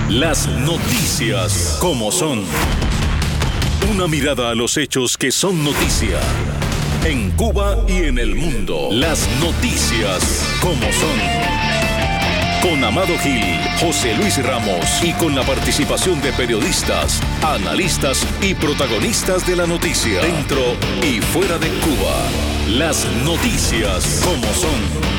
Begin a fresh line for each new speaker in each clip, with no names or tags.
Las noticias como son. Una mirada a los hechos que son noticia. En Cuba y en el mundo. Las noticias como son. Con Amado Gil, José Luis Ramos y con la participación de periodistas, analistas y protagonistas de la noticia. Dentro y fuera de Cuba. Las noticias como son.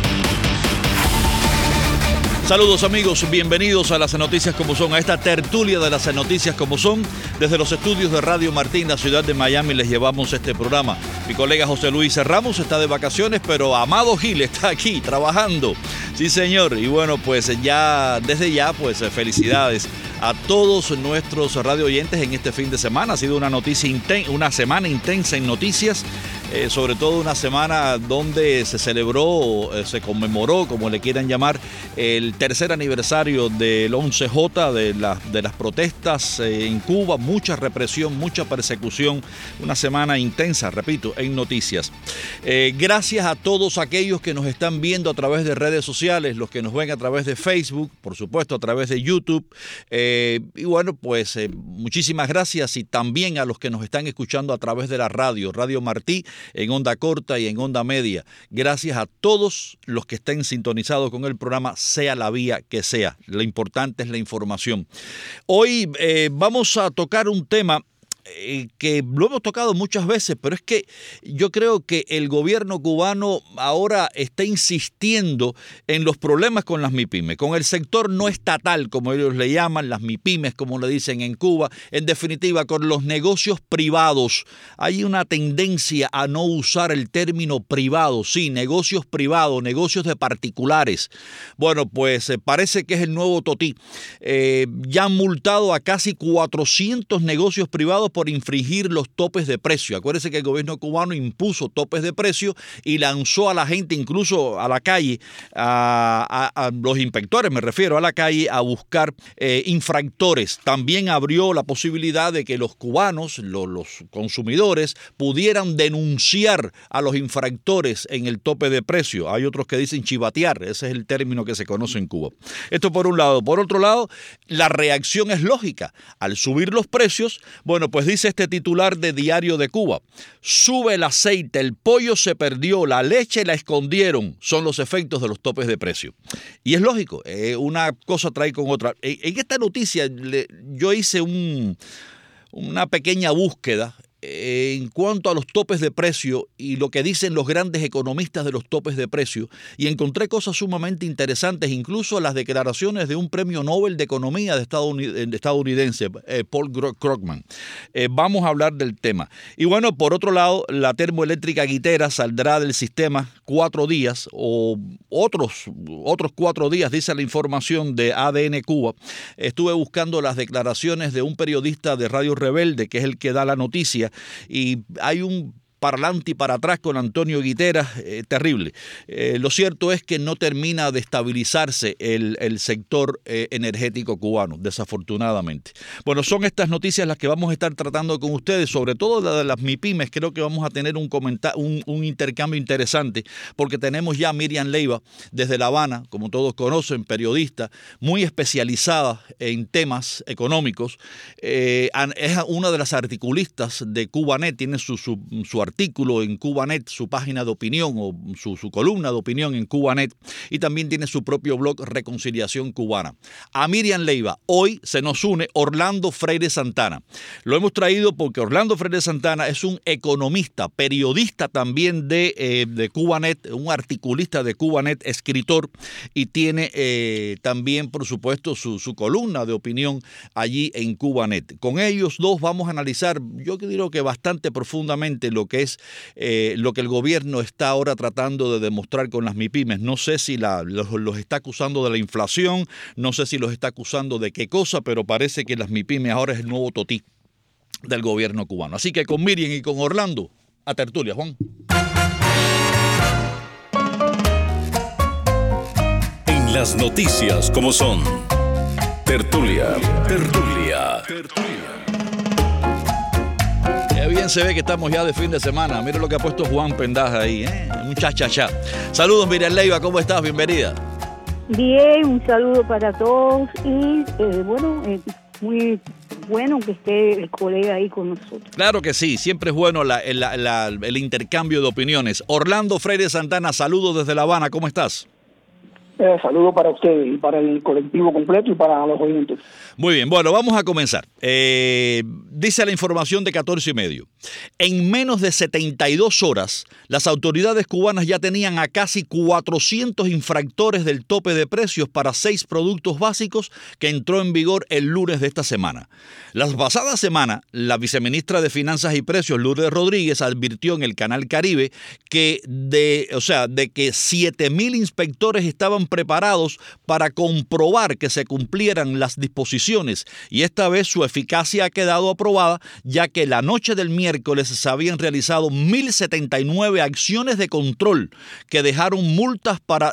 Saludos amigos, bienvenidos a las noticias como son, a esta tertulia de las noticias como son. Desde los estudios de Radio Martín, la ciudad de Miami, les llevamos este programa. Mi colega José Luis Ramos está de vacaciones, pero Amado Gil está aquí trabajando. Sí señor, y bueno, pues desde ya, felicidades a todos nuestros radio oyentes en este fin de semana. Ha sido una semana intensa en noticias. Sobre todo una semana donde se celebró, se conmemoró, como le quieran llamar, el tercer aniversario del 11J, de las protestas en Cuba. Mucha represión, mucha persecución, una semana intensa, repito, en noticias. Gracias a todos aquellos que nos están viendo a través de redes sociales, los que nos ven a través de Facebook, por supuesto a través de YouTube. Y bueno, muchísimas gracias, y también a los que nos están escuchando a través de la Radio Martí, en onda corta y en onda media. Gracias a todos los que estén sintonizados con el programa, sea la vía que sea. Lo importante es la información. Hoy vamos a tocar un tema que lo hemos tocado muchas veces, pero es que yo creo que el gobierno cubano ahora está insistiendo en los problemas con las MIPYMES, con el sector no estatal, como ellos le llaman, las MIPYMES, como le dicen en Cuba, en definitiva, con los negocios privados. Hay una tendencia a no usar el término privado, sí, negocios privados, negocios de particulares. Bueno, parece que es el nuevo totí. Ya han multado a casi 400 negocios privados por infringir los topes de precio. Acuérdense que el gobierno cubano impuso topes de precio y lanzó a la gente, incluso a la calle, a los inspectores, me refiero, a la calle a buscar infractores. También abrió la posibilidad de que los cubanos, los consumidores, pudieran denunciar a los infractores en el tope de precio. Hay otros que dicen chivatear, ese es el término que se conoce en Cuba. Esto por un lado. Por otro lado, la reacción es lógica. Al subir los precios, dice este titular de Diario de Cuba: sube el aceite, el pollo se perdió, la leche la escondieron. Son los efectos de los topes de precio. Y es lógico, una cosa trae con otra. En esta noticia yo hice una pequeña búsqueda en cuanto a los topes de precio y lo que dicen los grandes economistas de los topes de precio, y encontré cosas sumamente interesantes, incluso las declaraciones de un premio Nobel de Economía estadounidense, Paul Krugman. Vamos a hablar del tema. Y bueno, por otro lado, la termoeléctrica Guitera saldrá del sistema 4 días, o otros 4 días, dice la información de ADN Cuba. Estuve buscando las declaraciones de un periodista de Radio Rebelde, que es el que da la noticia, y hay un para adelante y para atrás con Antonio Guitera, terrible. Lo cierto es que no termina de estabilizarse el sector energético cubano, desafortunadamente. Bueno, son estas noticias las que vamos a estar tratando con ustedes, sobre todo la de las MIPYMES. Creo que vamos a tener un intercambio interesante, porque tenemos ya a Miriam Leiva desde La Habana, como todos conocen, periodista, muy especializada en temas económicos. Es una de las articulistas de Cubanet, tiene su artículo en Cubanet, su página de opinión o su columna de opinión en Cubanet, y también tiene su propio blog Reconciliación Cubana. A Miriam Leiva hoy se nos une Orlando Freire Santana. Lo hemos traído porque Orlando Freire Santana es un economista, periodista también de Cubanet, un articulista de Cubanet, escritor, y tiene también, por supuesto, su columna de opinión allí en Cubanet. Con ellos dos vamos a analizar, yo creo que bastante profundamente, lo que es lo que el gobierno está ahora tratando de demostrar con las MIPYMES. No sé si los está acusando de la inflación, no sé si los está acusando de qué cosa, pero parece que las MIPYMES ahora es el nuevo totí del gobierno cubano. Así que con Miriam y con Orlando, a tertulia, Juan.
En las noticias como son. Tertulia.
Bien se ve que estamos ya de fin de semana. Mira lo que ha puesto Juan Pendaja ahí, un cha-cha-cha. Saludos, Miriam Leiva, ¿cómo estás? Bienvenida.
Bien, un saludo para todos y muy bueno que esté el colega ahí con nosotros.
Claro que sí, siempre es bueno el intercambio de opiniones. Orlando Freire Santana, saludos desde La Habana, ¿cómo estás?
Saludo para usted y para el colectivo completo y para los oyentes.
Muy bien, bueno, vamos a comenzar. Dice la información de 14:30. En menos de 72 horas, las autoridades cubanas ya tenían a casi 400 infractores del tope de precios para 6 productos básicos que entró en vigor el lunes de esta semana. La pasada semana, la viceministra de Finanzas y Precios, Lourdes Rodríguez, advirtió en el Canal Caribe que de que 7,000 inspectores estaban preparados para comprobar que se cumplieran las disposiciones, y esta vez su eficacia ha quedado aprobada, ya que la noche del miércoles se habían realizado 1,079 acciones de control que dejaron multas para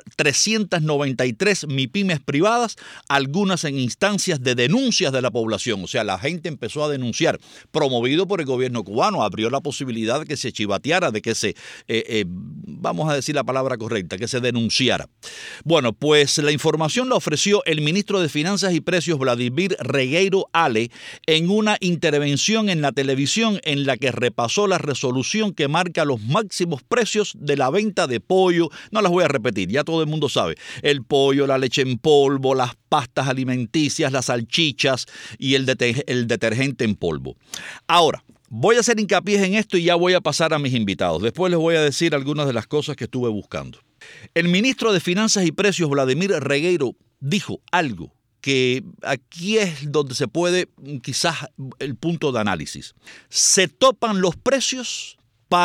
393 MIPYMES privadas, algunas en instancias de denuncias de la población. O sea, la gente empezó a denunciar, promovido por el gobierno cubano, abrió la posibilidad de que se chivateara, de que se, vamos a decir la palabra correcta, que se denunciara. Bueno, pues la información la ofreció el ministro de Finanzas y Precios, Vladimir Regueiro Ale, en una intervención en la televisión en la que repasó la resolución que marca los máximos precios de la venta de pollo. No las voy a repetir, ya todo el mundo sabe. El pollo, la leche en polvo, las pastas alimenticias, las salchichas y el detergente en polvo. Ahora, voy a hacer hincapié en esto y ya voy a pasar a mis invitados. Después les voy a decir algunas de las cosas que estuve buscando. El ministro de Finanzas y Precios, Vladimir Regueiro, dijo algo que aquí es donde se puede quizás el punto de análisis. Se topan los precios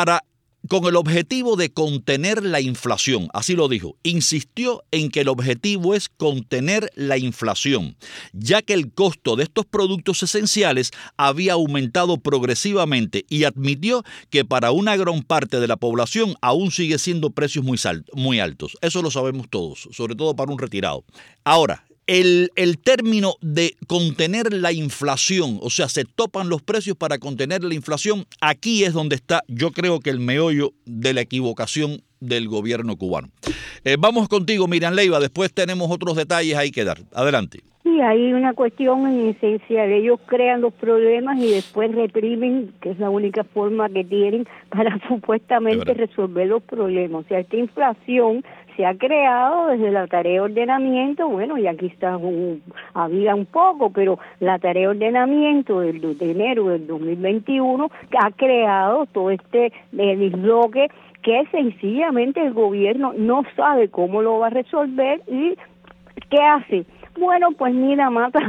con el objetivo de contener la inflación, así lo dijo. Insistió en que el objetivo es contener la inflación, ya que el costo de estos productos esenciales había aumentado progresivamente, y admitió que para una gran parte de la población aún sigue siendo precios muy altos. Eso lo sabemos todos, sobre todo para un retirado. Ahora, el término de contener la inflación, o sea, se topan los precios para contener la inflación, aquí es donde está, yo creo que el meollo de la equivocación del gobierno cubano. Vamos contigo, Miriam Leiva, después tenemos otros detalles ahí que dar. Adelante.
Sí, hay una cuestión en esencial. Ellos crean los problemas y después reprimen, que es la única forma que tienen para supuestamente resolver los problemas. O sea, esta inflación se ha creado desde la tarea de ordenamiento, bueno, y aquí está había un poco, pero la tarea de ordenamiento de enero del 2021 ha creado todo este desbloque que sencillamente el gobierno no sabe cómo lo va a resolver. ¿Y qué hace? Bueno, pues mira, mata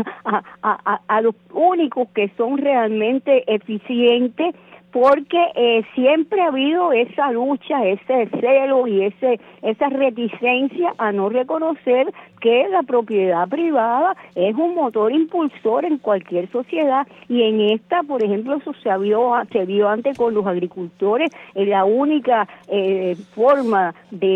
a los únicos que son realmente eficientes, porque siempre ha habido esa lucha, ese celo y esa reticencia a no reconocer que la propiedad privada es un motor impulsor en cualquier sociedad, y en esta, por ejemplo, eso se vio antes con los agricultores. La única forma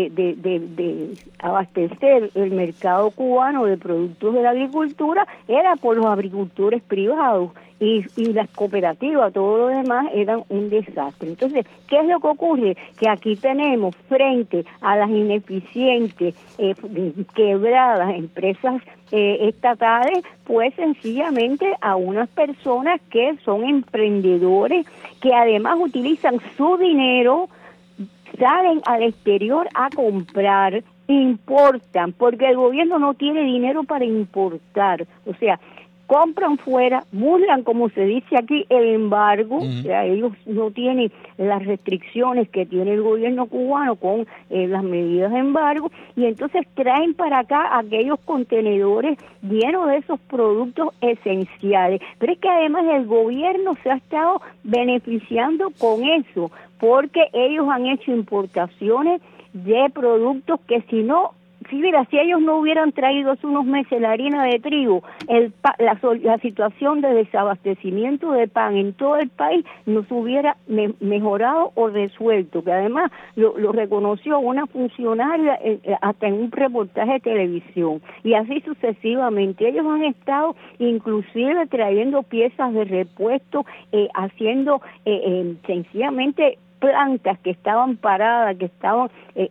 de abastecer el mercado cubano de productos de la agricultura era por los agricultores privados, y las cooperativas, todo lo demás eran un desastre. Entonces, ¿qué es lo que ocurre? Que aquí tenemos frente a las ineficientes, quebradas empresas estatales, pues sencillamente a unas personas que son emprendedores, que además utilizan su dinero, salen al exterior a comprar, importan, porque el gobierno no tiene dinero para importar. O sea, compran fuera, burlan, como se dice aquí, el embargo. O sea, ellos no tienen las restricciones que tiene el gobierno cubano con las medidas de embargo, y entonces traen para acá aquellos contenedores llenos de esos productos esenciales. Pero es que además el gobierno se ha estado beneficiando con eso, porque ellos han hecho importaciones de productos que si ellos no hubieran traído hace unos meses la harina de trigo, la situación de desabastecimiento de pan en todo el país no se hubiera mejorado o resuelto, que además lo reconoció una funcionaria hasta en un reportaje de televisión, y así sucesivamente. Ellos han estado inclusive trayendo piezas de repuesto, haciendo sencillamente plantas que estaban paradas, que estaban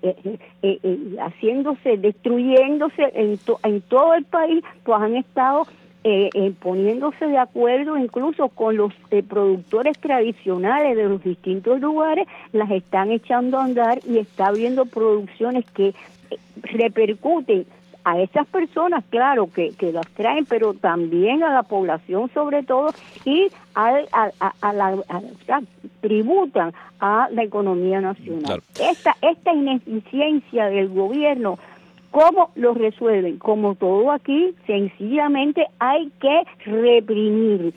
destruyéndose en todo el país, pues han estado poniéndose de acuerdo incluso con los productores tradicionales de los distintos lugares, las están echando a andar y está habiendo producciones que repercuten a esas personas, claro, que las traen, pero también a la población sobre todo, y tributan a la economía nacional. Claro. Esta ineficiencia del gobierno, ¿cómo lo resuelven? Como todo aquí, sencillamente hay que reprimir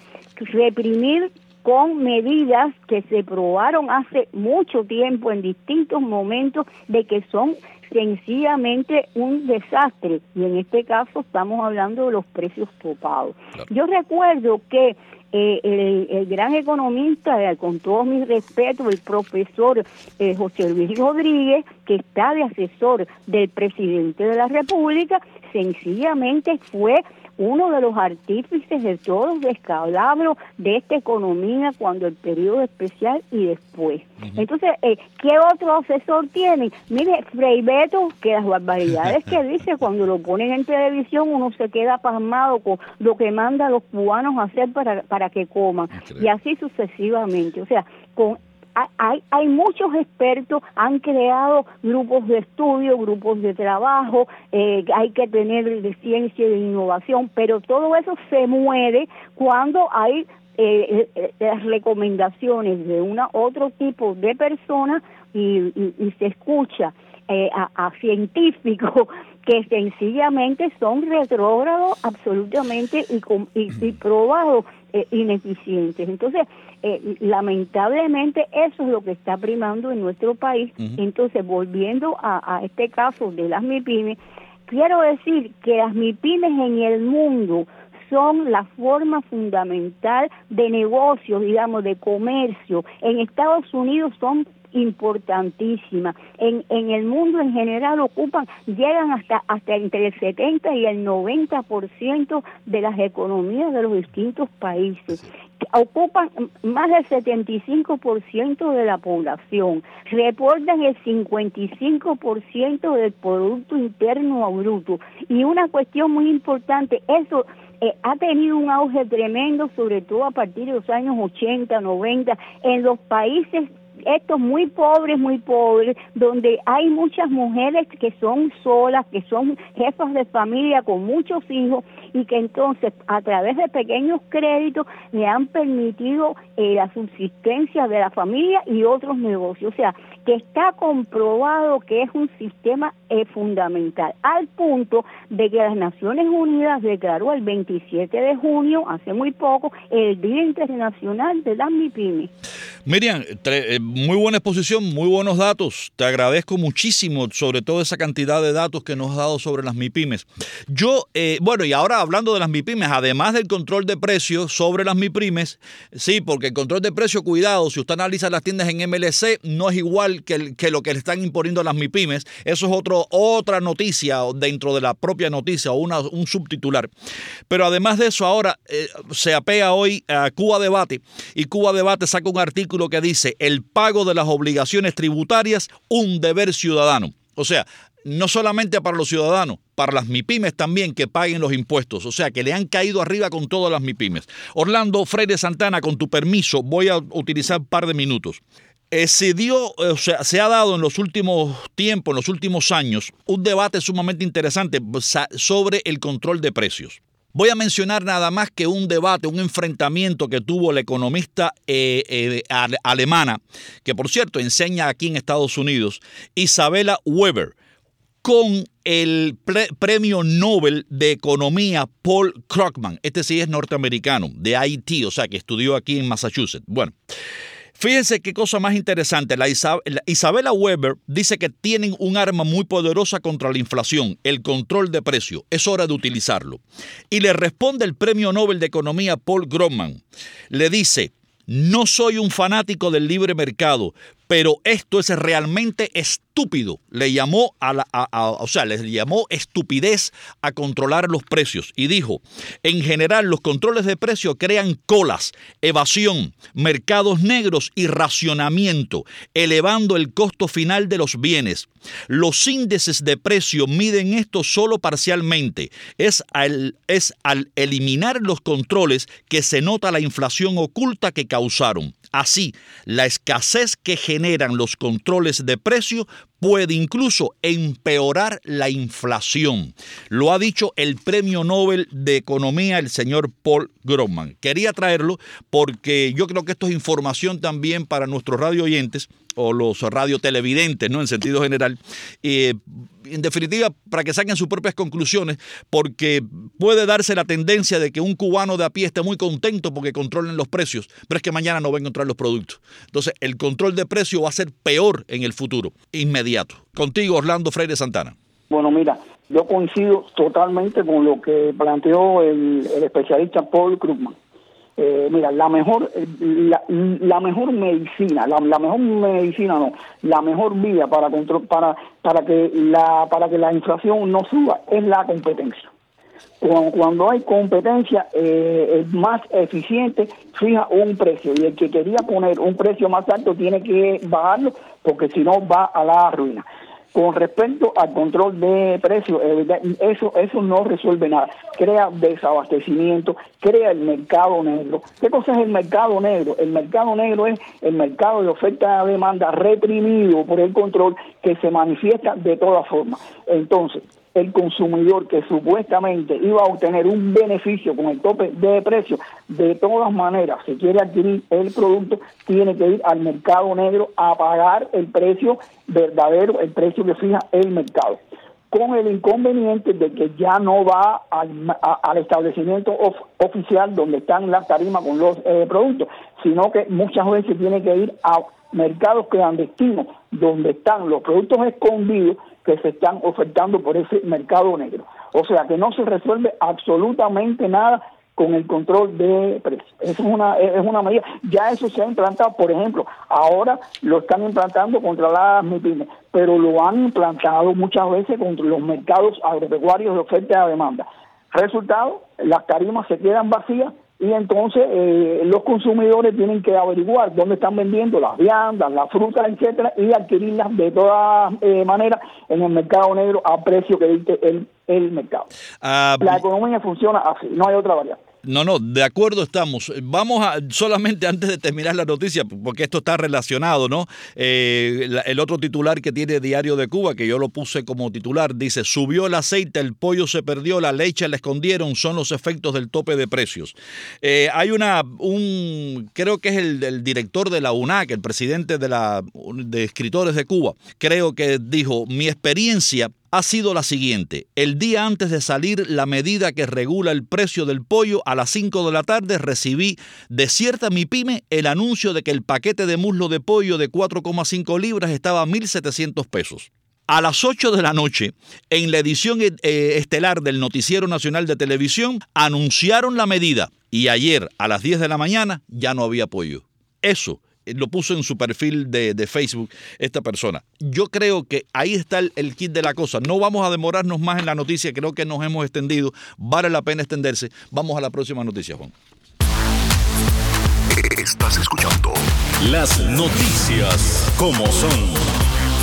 con medidas que se probaron hace mucho tiempo en distintos momentos de que son sencillamente un desastre, y en este caso estamos hablando de los precios topados. Claro. Yo recuerdo que el gran economista, con todos mis respetos, el profesor José Luis Rodríguez, que está de asesor del presidente de la República, sencillamente fue uno de los artífices de todos los descalabros de esta economía cuando el periodo especial y después. Uh-huh. Entonces, ¿qué otro asesor tienen? Mire, Frei Beto, que las barbaridades que dice cuando lo ponen en televisión, uno se queda pasmado con lo que manda a los cubanos a hacer para que coman. Increíble. Y así sucesivamente. O sea, hay muchos expertos, han creado grupos de estudio, grupos de trabajo, hay que tener de ciencia y de innovación, pero todo eso se muere cuando hay las recomendaciones de otro tipo de personas y se escucha a científicos que sencillamente son retrógrados absolutamente y probados ineficientes. Entonces, lamentablemente eso es lo que está primando en nuestro país. Uh-huh. Entonces, volviendo a este caso de las MIPYMES, quiero decir que las MIPYMES en el mundo son la forma fundamental de negocios, digamos, de comercio. En Estados Unidos son importantísimas. En el mundo en general llegan hasta entre el 70 y el 90% de las economías de los distintos países. Ocupan más del 75% de la población, reportan el 55% del Producto Interno Bruto. Y una cuestión muy importante, eso ha tenido un auge tremendo, sobre todo a partir de los años 80, 90, en los países estos muy pobres, donde hay muchas mujeres que son solas, que son jefas de familia con muchos hijos y que entonces a través de pequeños créditos le han permitido la subsistencia de la familia y otros negocios. O sea, que está comprobado que es un sistema fundamental, al punto de que las Naciones Unidas declaró el 27 de junio, hace muy poco, el Día Internacional de las MIPYMES.
Miriam, muy buena exposición, muy buenos datos. Te agradezco muchísimo, sobre todo esa cantidad de datos que nos has dado sobre las MIPYMES. Yo, y ahora hablando de las MIPYMES, además del control de precios sobre las MIPYMES, sí, porque el control de precios, cuidado, si usted analiza las tiendas en MLC, no es igual que lo que le están imponiendo a las MIPYMES. Eso es otra noticia dentro de la propia noticia o un subtitular. Pero además de eso, ahora se apega hoy a Cuba Debate, y Cuba Debate saca un artículo que dice: el pago de las obligaciones tributarias, un deber ciudadano. O sea, no solamente para los ciudadanos, para las MIPYMES también que paguen los impuestos. O sea, que le han caído arriba con todas las MIPYMES. Orlando Freire Santana, con tu permiso, voy a utilizar un par de minutos. Se ha dado en los últimos tiempos, en los últimos años, un debate sumamente interesante sobre el control de precios. Voy a mencionar nada más que un debate, un enfrentamiento que tuvo la economista alemana, que por cierto enseña aquí en Estados Unidos, Isabella Weber, con el premio Nobel de Economía Paul Krugman. Este sí es norteamericano, de MIT, o sea que estudió aquí en Massachusetts. Bueno, fíjense qué cosa más interesante. La Isabella Weber dice que tienen un arma muy poderosa contra la inflación, el control de precios. Es hora de utilizarlo. Y le responde el premio Nobel de Economía Paul Krugman. Le dice: no soy un fanático del libre mercado, pero esto es realmente estúpido. Le llamó le llamó estupidez a controlar los precios y dijo, en general los controles de precio crean colas, evasión, mercados negros y racionamiento, elevando el costo final de los bienes. Los índices de precio miden esto solo parcialmente. Es al eliminar los controles que se nota la inflación oculta que causaron. Así, la escasez que generan los controles de precio puede incluso empeorar la inflación. Lo ha dicho el Premio Nobel de Economía, el señor Paul Krugman. Quería traerlo porque yo creo que esto es información también para nuestros radio oyentes o los radiotelevidentes, ¿no? En sentido general. En definitiva, para que saquen sus propias conclusiones, porque puede darse la tendencia de que un cubano de a pie esté muy contento porque controlen los precios, pero es que mañana no va a encontrar los productos. Entonces, el control de precio va a ser peor en el futuro, inmediato. Contigo, Orlando Freire Santana.
Bueno, mira, yo coincido totalmente con lo que planteó el especialista Paul Krugman. Mira, la mejor medicina, la mejor vía para que la inflación no suba es la competencia. Cuando hay competencia, el más eficiente fija un precio, y el que quería poner un precio más alto tiene que bajarlo, porque si no va a la ruina. Con respecto al control de precios, eso no resuelve nada. Crea desabastecimiento, crea el mercado negro. ¿Qué cosa es el mercado negro? El mercado negro es el mercado de oferta y demanda reprimido por el control que se manifiesta de todas formas. Entonces, el consumidor que supuestamente iba a obtener un beneficio con el tope de precio, de todas maneras, si quiere adquirir el producto, tiene que ir al mercado negro a pagar el precio verdadero, el precio que fija el mercado, con el inconveniente de que ya no va al establecimiento oficial donde están las tarimas con los productos, sino que muchas veces tiene que ir a mercados clandestinos donde están los productos escondidos que se están ofertando por ese mercado negro. O sea que no se resuelve absolutamente nada con el control de precios. Es una medida. Ya eso se ha implantado, por ejemplo, ahora lo están implantando contra las MIPYMES, pero lo han implantado muchas veces contra los mercados agropecuarios de oferta y de demanda. Resultado, las tarimas se quedan vacías y entonces los consumidores tienen que averiguar dónde están vendiendo las viandas, las frutas, etcétera, y adquirirlas de todas maneras en el mercado negro a precio que dicte el mercado. La economía funciona así, no hay otra variante.
No, de acuerdo estamos. Vamos a, solamente antes de terminar la noticia, porque esto está relacionado, ¿no? El otro titular que tiene Diario de Cuba, que yo lo puse como titular, dice, subió el aceite, el pollo se perdió, la leche la escondieron, son los efectos del tope de precios. Hay creo que es el director de la UNAC, el presidente de escritores de Cuba, creo que dijo, mi experiencia ha sido la siguiente. El día antes de salir la medida que regula el precio del pollo, a las 5 de la tarde recibí de cierta MIPYME el anuncio de que el paquete de muslo de pollo de 4,5 libras estaba a 1.700 pesos. A las 8 de la noche, en la edición estelar del Noticiero Nacional de Televisión, anunciaron la medida y ayer a las 10 de la mañana ya no había pollo. Eso lo puso en su perfil de Facebook esta persona. Yo creo que ahí está el kit de la cosa. No vamos a demorarnos más en la noticia. Creo que nos hemos extendido. Vale la pena extenderse. Vamos a la próxima noticia, Juan.
Estás escuchando las noticias como son.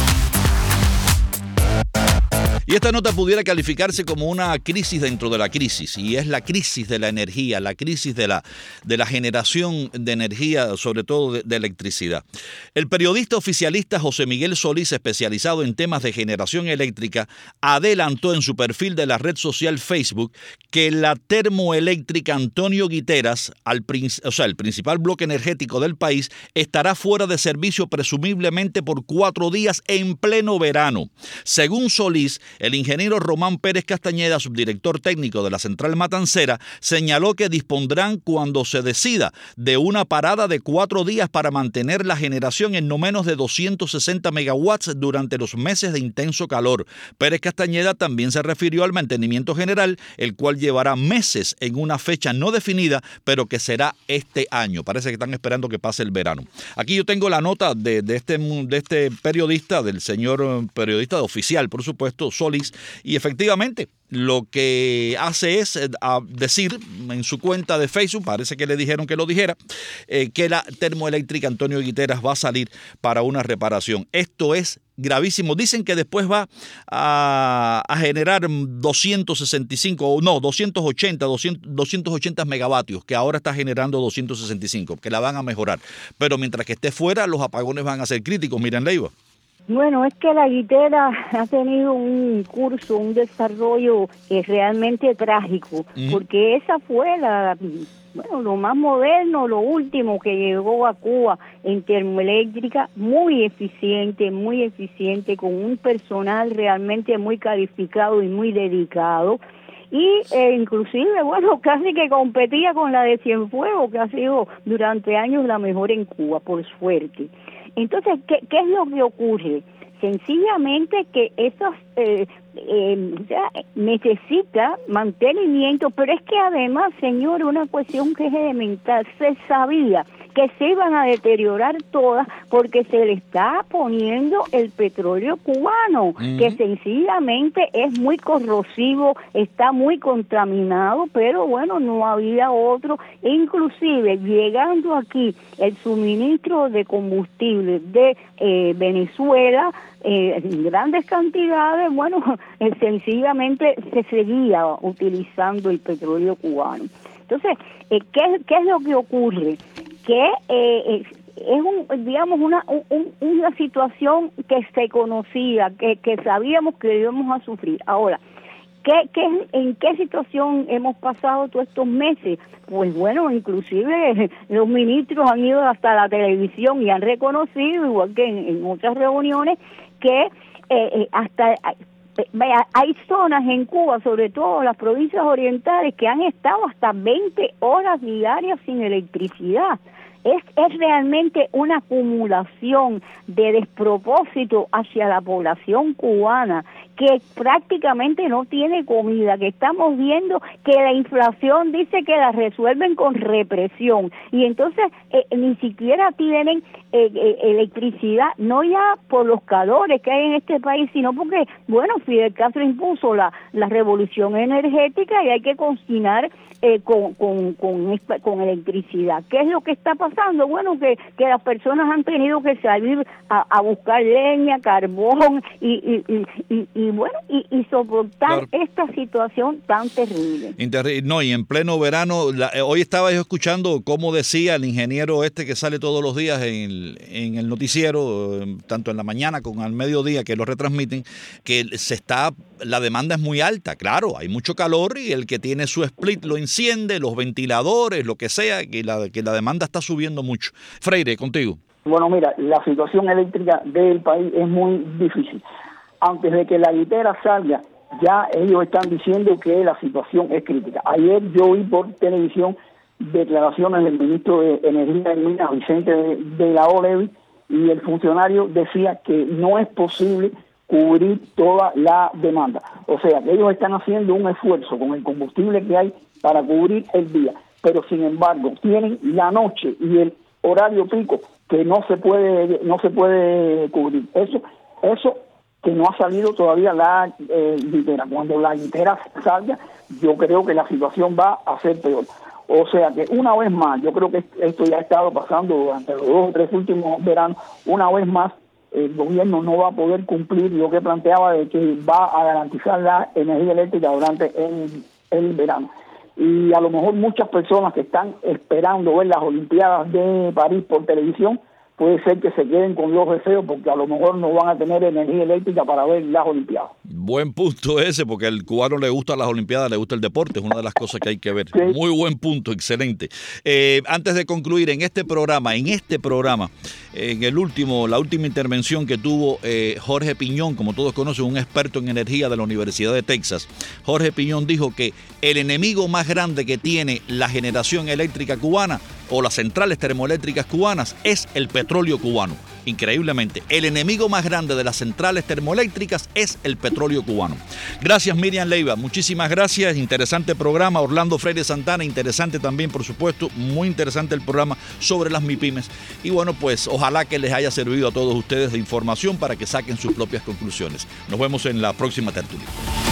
Y esta nota pudiera calificarse como una crisis dentro de la crisis, y es la crisis de la energía, la crisis de la generación de energía, sobre todo de electricidad. El periodista oficialista José Miguel Solís, especializado en temas de generación eléctrica, adelantó en su perfil de la red social Facebook que la termoeléctrica Antonio Guiteras, el principal bloque energético del país, estará fuera de servicio presumiblemente por 4 días en pleno verano. Según Solís, El ingeniero Román Pérez Castañeda, subdirector técnico de la central matancera, señaló que dispondrán, cuando se decida, de una parada de 4 días para mantener la generación en no menos de 260 megawatts durante los meses de intenso calor. Pérez Castañeda también se refirió al mantenimiento general, el cual llevará meses en una fecha no definida, pero que será este año. Parece que están esperando que pase el verano. Aquí yo tengo la nota de este periodista, del señor periodista oficial, por supuesto, Solís, y efectivamente lo que hace es decir en su cuenta de Facebook, parece que le dijeron que lo dijera, que la termoeléctrica Antonio Guiteras va a salir para una reparación. Esto es gravísimo. Dicen que después va a generar 280 megavatios, que ahora está generando 265, que la van a mejorar. Pero mientras que esté fuera, los apagones van a ser críticos. Miren, Leiva.
Bueno, es que la Guitera ha tenido un curso, un desarrollo realmente trágico, porque esa fue lo más moderno, lo último que llegó a Cuba en termoeléctrica, muy eficiente, con un personal realmente muy calificado y muy dedicado. Y inclusive, bueno, casi que competía con la de Cienfuegos, que ha sido durante años la mejor en Cuba, por suerte. Entonces, ¿qué es lo que ocurre? Sencillamente que esas necesita mantenimiento, pero es que además, señor, una cuestión que es elemental, se sabía que se iban a deteriorar todas porque se le está poniendo el petróleo cubano, que sencillamente es muy corrosivo, está muy contaminado, pero bueno, no había otro. Inclusive, llegando aquí el suministro de combustible de Venezuela, en grandes cantidades, bueno, sencillamente se seguía utilizando el petróleo cubano. Entonces, ¿qué es lo que ocurre? Que es una situación que se conocía, que sabíamos que íbamos a sufrir. Ahora, ¿en qué situación hemos pasado todos estos meses? Pues bueno, inclusive los ministros han ido hasta la televisión y han reconocido, igual que en otras reuniones, que hay zonas en Cuba, sobre todo las provincias orientales, que han estado hasta 20 horas diarias sin electricidad. Es realmente una acumulación de despropósito hacia la población cubana, que prácticamente no tiene comida, que estamos viendo que la inflación dice que la resuelven con represión, y entonces ni siquiera tienen electricidad, no ya por los calores que hay en este país, sino porque, bueno, Fidel Castro impuso la revolución energética y hay que cocinar con electricidad. ¿Qué es lo que está pasando? Bueno, que las personas han tenido que salir a buscar leña, carbón y soportar esta situación tan terrible.
No, y en pleno verano, hoy estaba yo escuchando cómo decía el ingeniero que sale todos los días en el noticiero, tanto en la mañana como al mediodía, que lo retransmiten, que la demanda es muy alta. Claro, hay mucho calor y el que tiene su split lo enciende, los ventiladores, lo que sea, que la demanda está subiendo mucho. Freire, contigo.
Bueno, mira, la situación eléctrica del país es muy difícil. Antes de que la Guitera salga, ya ellos están diciendo que la situación es crítica. Ayer yo vi por televisión declaraciones del ministro de Energía y Minas, Vicente de la Olevi, y el funcionario decía que no es posible cubrir toda la demanda. O sea, que ellos están haciendo un esfuerzo con el combustible que hay para cubrir el día, pero sin embargo tienen la noche y el horario pico que no se puede cubrir. Eso que no ha salido todavía la Guitera. Cuando la Guitera salga, yo creo que la situación va a ser peor. O sea que una vez más, yo creo que esto ya ha estado pasando durante los 2 o 3 últimos veranos, una vez más el gobierno no va a poder cumplir lo que planteaba de que va a garantizar la energía eléctrica durante el verano. Y a lo mejor muchas personas que están esperando ver las Olimpiadas de París por televisión puede ser que se queden con los deseos porque a lo mejor no van a tener energía eléctrica para ver las Olimpiadas.
Buen punto ese, porque al cubano le gustan las Olimpiadas, le gusta el deporte, es una de las cosas que hay que ver.
Sí.
Muy buen punto, excelente. Antes de concluir, en este programa, en la última intervención que tuvo Jorge Piñón, como todos conocen, un experto en energía de la Universidad de Texas, Jorge Piñón dijo que el enemigo más grande que tiene la generación eléctrica cubana o las centrales termoeléctricas cubanas es el petróleo cubano. Increíblemente, el enemigo más grande de las centrales termoeléctricas es el petróleo cubano. Gracias, Miriam Leiva, muchísimas gracias, interesante programa. Orlando Freire Santana, interesante también, por supuesto, muy interesante el programa sobre las MIPYMES. Y bueno, pues ojalá que les haya servido a todos ustedes de información para que saquen sus propias conclusiones. Nos vemos en la próxima tertulia.